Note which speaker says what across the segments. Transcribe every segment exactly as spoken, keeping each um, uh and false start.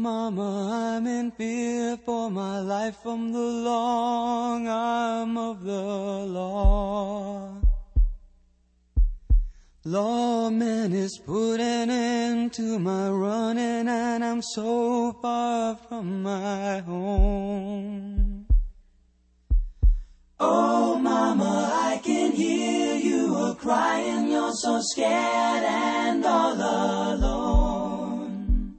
Speaker 1: Mama, I'm in fear for my life from the long arm of the law. Lawman is putting an end to my running, and I'm so far from my home. Oh, Mama, I can hear you a-crying. You're so scared and all alone.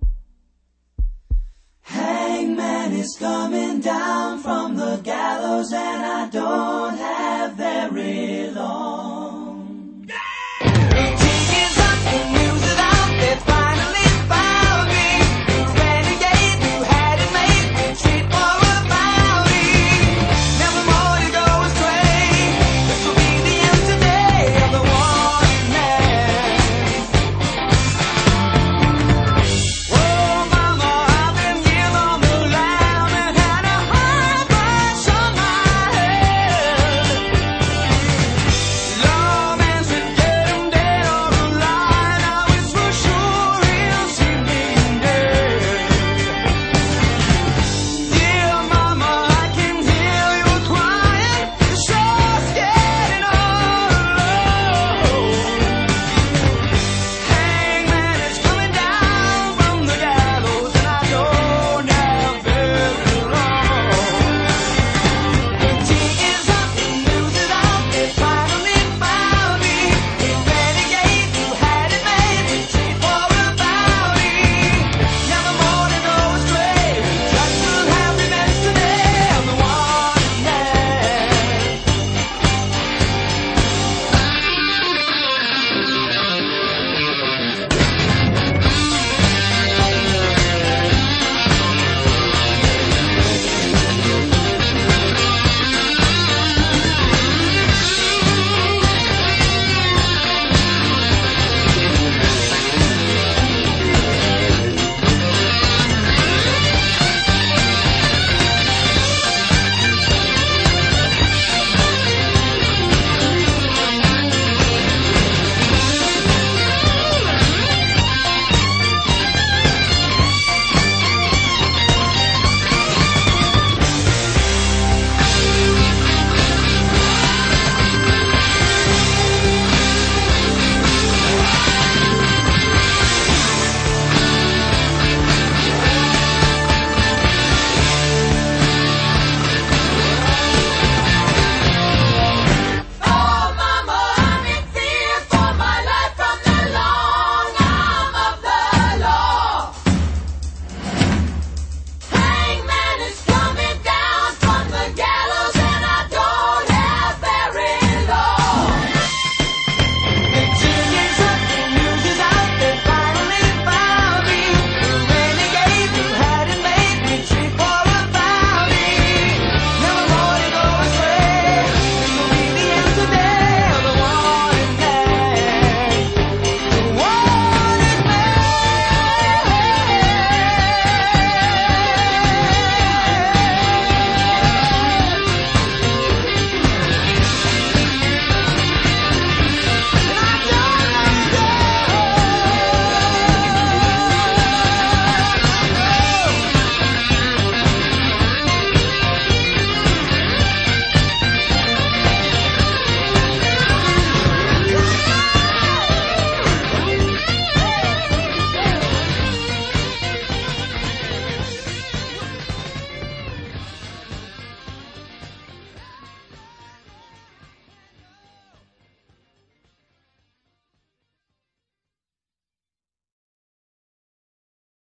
Speaker 1: Hangman is coming down from the gallows, and I don't have very long.